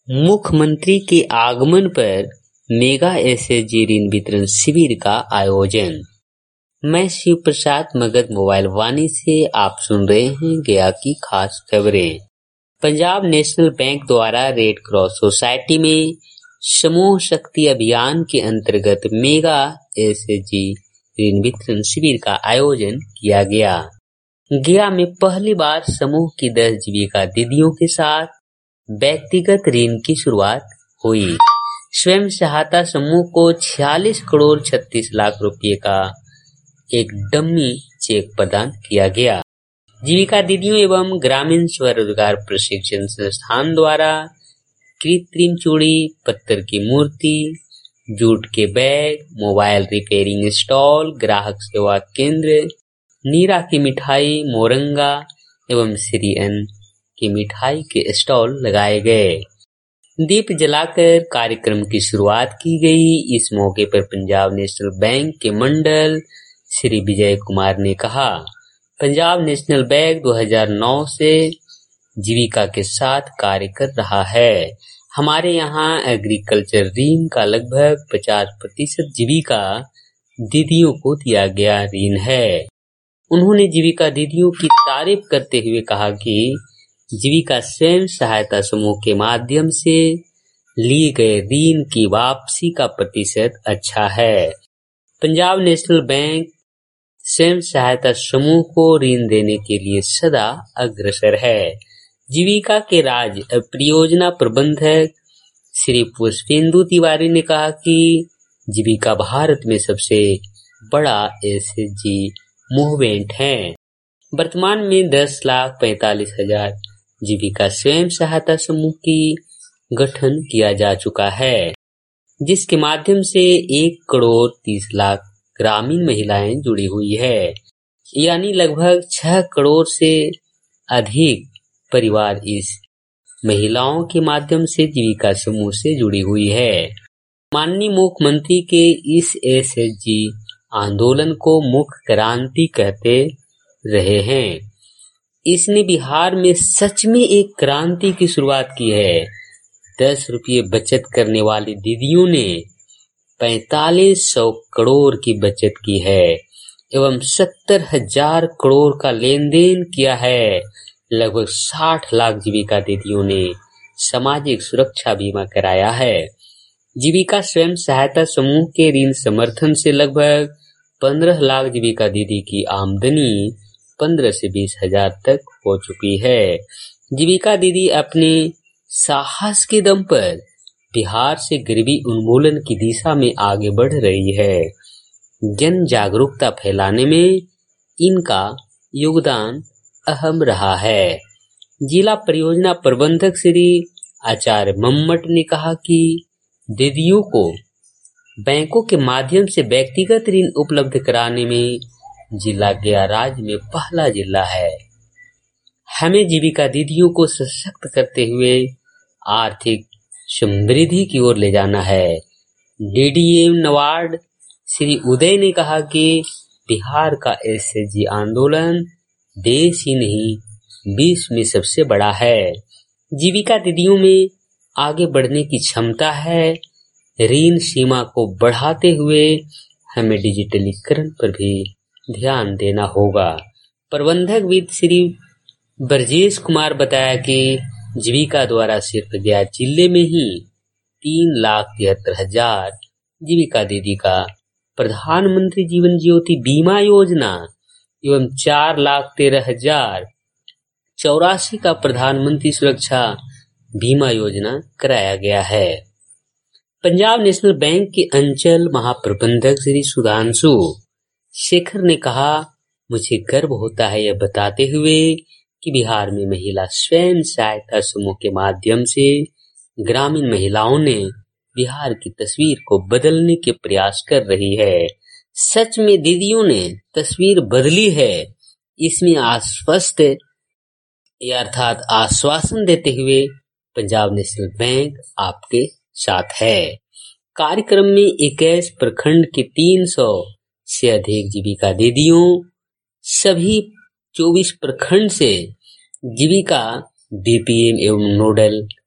मुख्यमंत्री के आगमन पर मेगा एसएचजी ऋण वितरण शिविर का आयोजन। मैं शिव प्रसाद मगध मोबाइल वाणी से आप सुन रहे हैं गया की खास खबरें। पंजाब नेशनल बैंक द्वारा रेड क्रॉस सोसाइटी में समूह शक्ति अभियान के अंतर्गत मेगा एसएचजी ऋण वितरण शिविर का आयोजन किया गया। गया में पहली बार समूह की 10 जीविका दीदियों के साथ व्यक्तिगत ऋण की शुरुआत हुई। स्वयं सहायता समूह को 46 करोड़ 36 लाख रुपए का एक डमी चेक प्रदान किया गया। जीविका दीदियों एवं ग्रामीण स्वरोजगार प्रशिक्षण संस्थान द्वारा कृत्रिम चूड़ी, पत्थर की मूर्ति, जूट के बैग, मोबाइल रिपेयरिंग स्टॉल, ग्राहक सेवा केंद्र, नीरा की मिठाई, मोरंगा एवं श्री अन्न की मिठाई के स्टॉल लगाए गए। दीप जलाकर कार्यक्रम की शुरुआत की गई। इस मौके पर पंजाब नेशनल बैंक के मंडल श्री विजय कुमार ने कहा, पंजाब नेशनल बैंक 2009 से जीविका के साथ कार्य कर रहा है। हमारे यहाँ एग्रीकल्चर ऋण का लगभग 50% जीविका दीदियों को दिया गया ऋण है। उन्होंने जीविका दीदियों की तारीफ करते हुए कहा कि जीविका स्वयं सहायता समूह के माध्यम से लिए गए ऋण की वापसी का प्रतिशत अच्छा है। पंजाब नेशनल बैंक स्वयं सहायता समूह को ऋण देने के लिए सदा अग्रसर है। जीविका के राज्य परियोजना प्रबंधक श्री पुष्पेंदु तिवारी ने कहा कि जीविका भारत में सबसे बड़ा एसएचजी मूवमेंट है। वर्तमान में 10,45,000 जीविका स्वयं सहायता समूह की गठन किया जा चुका है, जिसके माध्यम से 1 करोड़ 30 लाख ग्रामीण महिलाएं जुड़ी हुई है, यानी लगभग 6 करोड़ से अधिक परिवार इस महिलाओं के माध्यम से जीविका समूह से जुड़ी हुई है। माननीय मुख्यमंत्री के इस एसएचजी आंदोलन को मुख्य क्रांति कहते रहे हैं। इसने बिहार में सच में एक क्रांति की शुरुआत की है। 10 रुपये बचत करने वाली दीदियों ने 4500 करोड़ की बचत की है एवं 70,000 करोड़ का लेन देन किया है। लगभग 60 लाख जीविका दीदियों ने सामाजिक सुरक्षा बीमा कराया है। जीविका स्वयं सहायता समूह के ऋण समर्थन से लगभग 15 लाख जीविका दीदी की आमदनी 15 से 20 हजार तक हो चुकी है। जीविका दीदी अपने साहस के दम पर बिहार से गरीबी उन्मूलन की दिशा में आगे बढ़ रही है। जन जागरूकता फैलाने में इनका योगदान अहम रहा है। जिला परियोजना प्रबंधक श्री आचार्य मम्मट ने कहा कि दीदियों को बैंकों के माध्यम से व्यक्तिगत ऋण उपलब्ध कराने में जिला गया राज्य में पहला जिला है। हमें जीविका दीदियों को सशक्त करते हुए आर्थिक समृद्धि की ओर ले जाना है। डीडीएम नवार्ड श्री उदय ने कहा कि बिहार का एसएचजी आंदोलन देश ही नहीं विश्व में सबसे बड़ा है। जीविका दीदियों में आगे बढ़ने की क्षमता है। ऋण सीमा को बढ़ाते हुए हमें डिजिटलीकरण पर भी ध्यान देना होगा। प्रबंधक वित्त श्री ब्रजेश कुमार बताया कि जीविका द्वारा सिर्फ गया जिले में ही 3,73,000 जीविका दीदी का प्रधानमंत्री जीवन ज्योति बीमा योजना एवं 4,13,084 का प्रधानमंत्री सुरक्षा बीमा योजना कराया गया है। पंजाब नेशनल बैंक के अंचल महाप्रबंधक श्री सुधांशु शेखर ने कहा, मुझे गर्व होता है यह बताते हुए कि बिहार में महिला स्वयं सहायता समूह के माध्यम से ग्रामीण महिलाओं ने बिहार की तस्वीर को बदलने के प्रयास कर रही है। सच में दीदियों ने तस्वीर बदली है। इसमें आश्वस्त अर्थात आश्वासन देते हुए पंजाब नेशनल बैंक आपके साथ है। कार्यक्रम में 21 प्रखंड के 300 से अधिक जीविका दीदियों, सभी 24 प्रखंड से जीविका बीपीएम एवं नोडल